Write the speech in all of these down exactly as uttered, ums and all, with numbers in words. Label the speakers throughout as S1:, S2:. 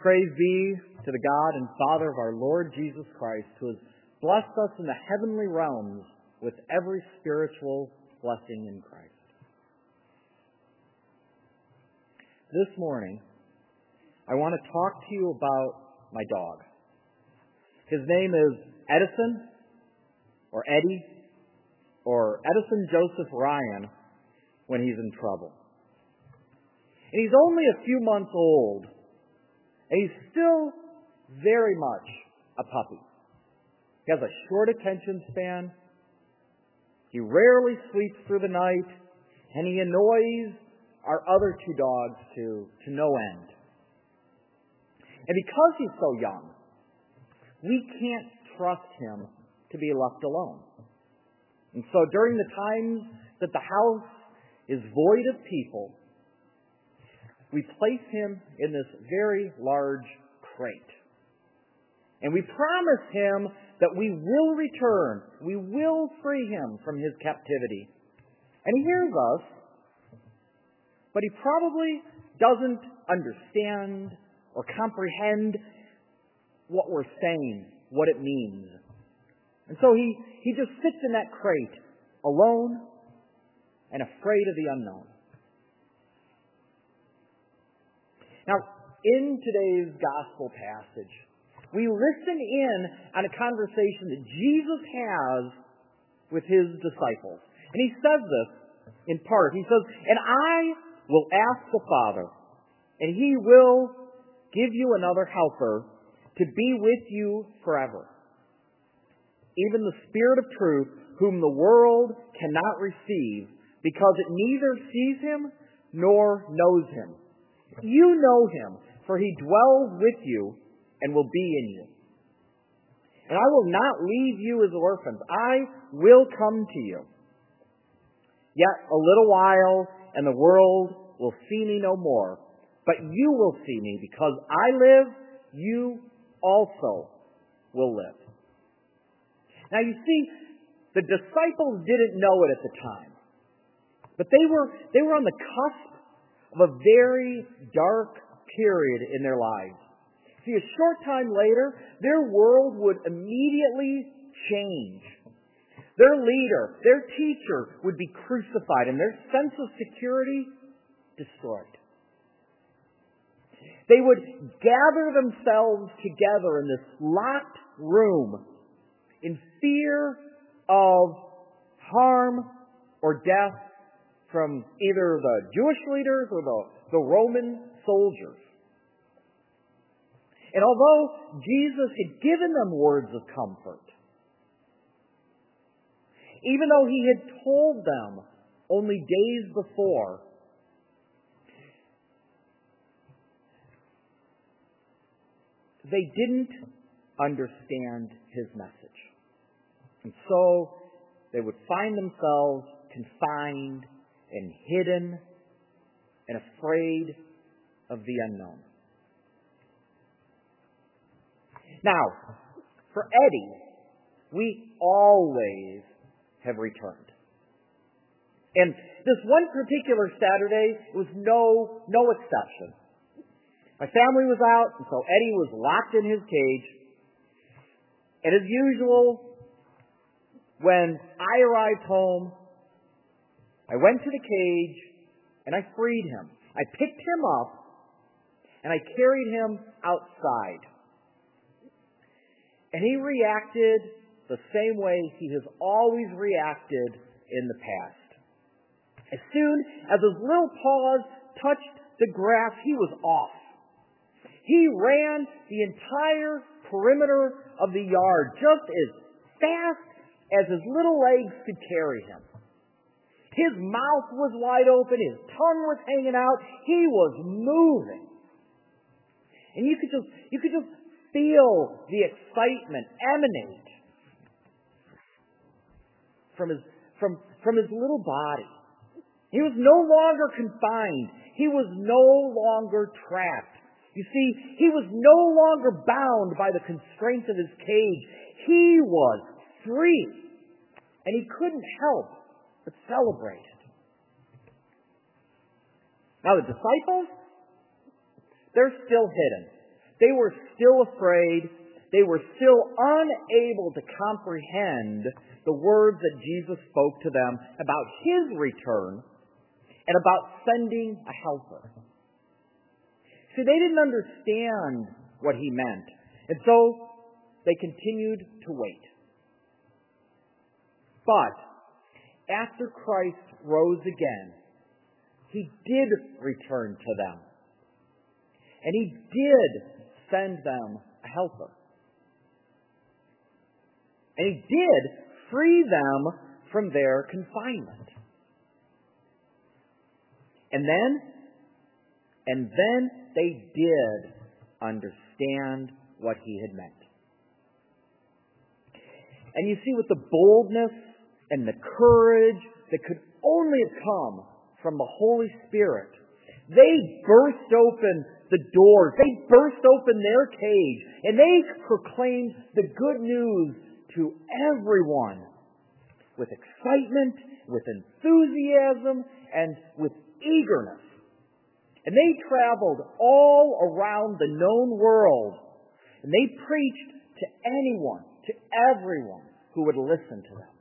S1: Praise be to the God and Father of our Lord Jesus Christ, who has blessed us in the heavenly realms with every spiritual blessing in Christ. This morning, I want to talk to you about my dog. His name is Edison, or Eddie, or Edison Joseph Ryan when he's in trouble. And he's only a few months old, and he's still very much a puppy. He has a short attention span. He rarely sleeps through the night, and he annoys our other two dogs to, to no end. And because he's so young, we can't trust him to be left alone. And so during the times that the house is void of people, we place him in this very large crate. And we promise him that we will return. We will free him from his captivity. And he hears us, but he probably doesn't understand or comprehend what we're saying, what it means. And so he, he just sits in that crate, alone and afraid of the unknown. Now, in today's gospel passage, we listen in on a conversation that Jesus has with his disciples. And he says this in part. He says, "And I will ask the Father, and he will give you another helper to be with you forever. Even the Spirit of truth, whom the world cannot receive, because it neither sees him nor knows him. You know him, for he dwells with you and will be in you. And I will not leave you as orphans. I will come to you. Yet a little while, and the world will see me no more. But you will see me, because I live, you also will live." Now you see, the disciples didn't know it at the time. But they were, they were on the cusp of a very dark period in their lives. See, a short time later, their world would immediately change. Their leader, their teacher would be crucified and their sense of security destroyed. They would gather themselves together in this locked room in fear of harm or death from either the Jewish leaders or the, the Roman soldiers. And although Jesus had given them words of comfort, even though he had told them only days before, they didn't understand his message. And so they would find themselves confined and hidden and afraid of the unknown. Now, for Eddie, we always have returned. And this one particular Saturday was no, no exception. My family was out, and so Eddie was locked in his cage. And as usual, when I arrived home, I went to the cage and I freed him. I picked him up and I carried him outside. And he reacted the same way he has always reacted in the past. As soon as his little paws touched the grass, he was off. He ran the entire perimeter of the yard just as fast as his little legs could carry him. His mouth was wide open, his tongue was hanging out, he was moving. And you could just you could just feel the excitement emanate from his from from his little body. He was no longer confined. He was no longer trapped. You see, he was no longer bound by the constraints of his cage. He was free. And he couldn't help but celebrate it. Now the disciples, they're still hidden. They were still afraid. They were still unable to comprehend the words that Jesus spoke to them about His return and about sending a helper. See, they didn't understand what He meant, and so they continued to wait. But after Christ rose again, He did return to them, and He did send them a helper. And He did free them from their confinement. And then, and then they did understand what He had meant. And you see, with the boldness and the courage that could only have come from the Holy Spirit, they burst open the doors. They burst open their cage, and they proclaimed the good news to everyone with excitement, with enthusiasm, and with eagerness. And they traveled all around the known world, and they preached to anyone, to everyone who would listen to them.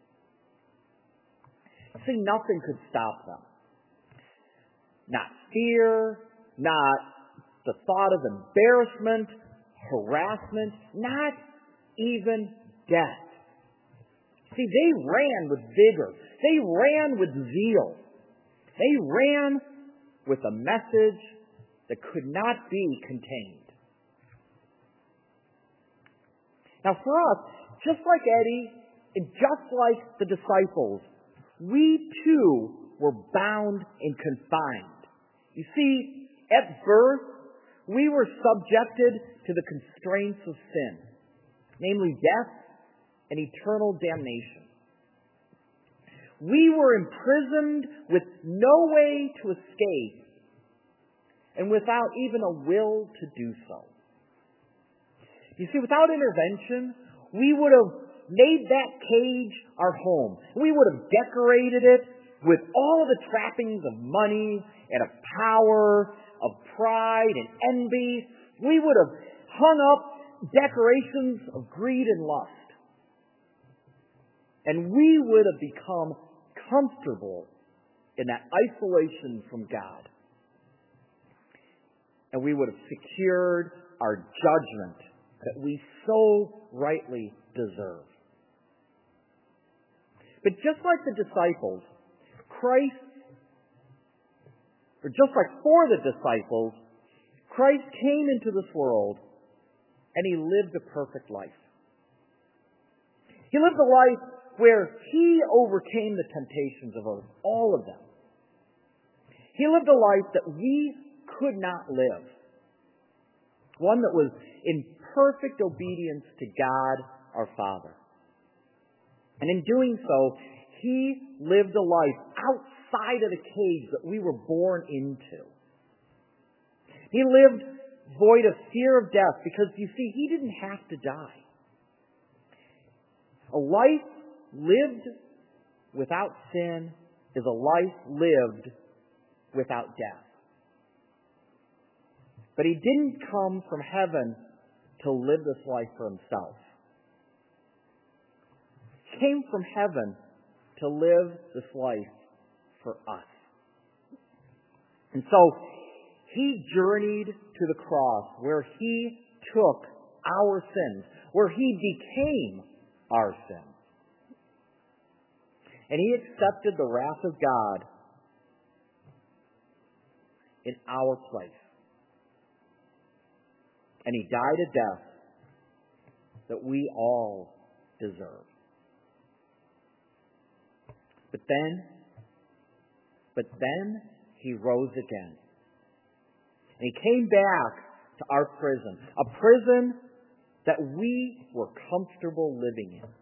S1: See, nothing could stop them. Not fear, not the thought of embarrassment, harassment, not even death. See, they ran with vigor. They ran with zeal. They ran with a message that could not be contained. Now for us, just like Eddie and just like the disciples, we too were bound and confined. You see, at birth, we were subjected to the constraints of sin, namely death and eternal damnation. We were imprisoned with no way to escape and without even a will to do so. You see, without intervention, we would have made that cage our home. We would have decorated it with all the trappings of money and of power, of pride and envy. We would have hung up decorations of greed and lust. And we would have become comfortable in that isolation from God. And we would have secured our judgment that we so rightly deserve. But just like the disciples, Christ, or just like for the disciples, Christ came into this world and He lived a perfect life. He lived a life where He overcame the temptations of all of them. He lived a life that we could not live. One that was in perfect obedience to God our Father. And in doing so, He lived a life outside of the cage that we were born into. He lived void of fear of death because, you see, He didn't have to die. A life lived without sin is a life lived without death. But He didn't come from heaven to live this life for Himself. He came from heaven to live this life for us. And so He journeyed to the cross where He took our sins, where He became our sins. And He accepted the wrath of God in our place. And He died a death that we all deserve. But then, but then He rose again. And He came back to our prison, a prison that we were comfortable living in.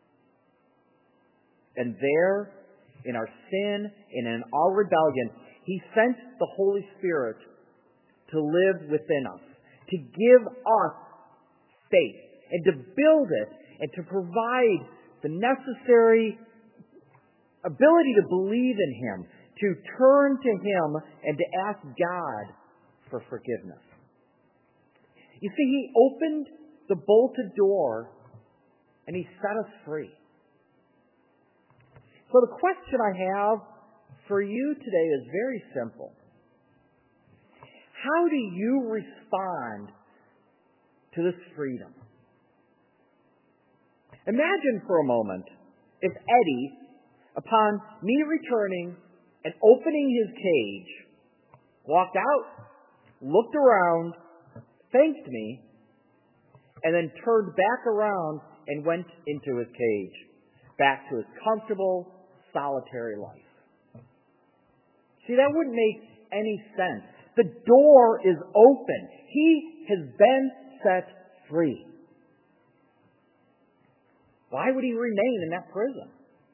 S1: And there, in our sin and in our rebellion, He sent the Holy Spirit to live within us, to give us faith, and to build it, and to provide the necessary ability to believe in Him, to turn to Him, and to ask God for forgiveness. You see, He opened the bolted door and He set us free. So the question I have for you today is very simple. How do you respond to this freedom? Imagine for a moment if Eddie, upon me returning and opening his cage, walked out, looked around, thanked me, and then turned back around and went into his cage, back to his comfortable, solitary life. See, that wouldn't make any sense. The door is open. He has been set free. Why would he remain in that prison?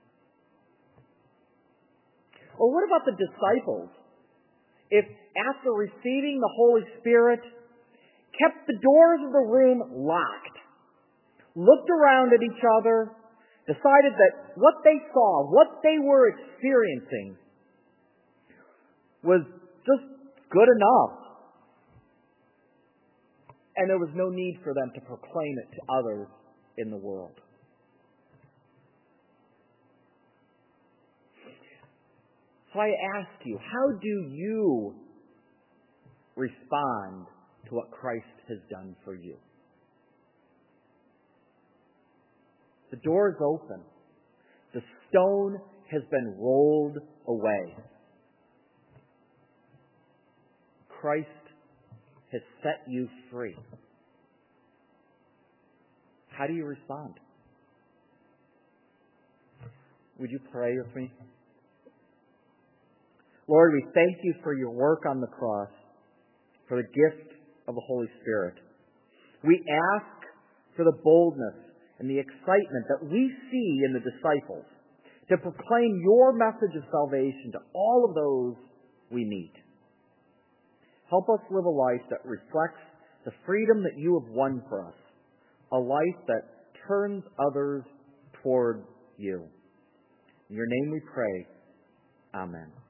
S1: Or what about the disciples? If after receiving the Holy Spirit, kept the doors of the room locked, looked around at each other, decided that what they saw, what they were experiencing, was just good enough. And there was no need for them to proclaim it to others in the world. So I ask you, how do you respond to what Christ has done for you? The door is open. The stone has been rolled away. Christ has set you free. How do you respond? Would you pray with me? Lord, we thank you for your work on the cross, for the gift of the Holy Spirit. We ask for the boldness and the excitement that we see in the disciples to proclaim your message of salvation to all of those we meet. Help us live a life that reflects the freedom that you have won for us, a life that turns others toward you. In your name we pray. Amen.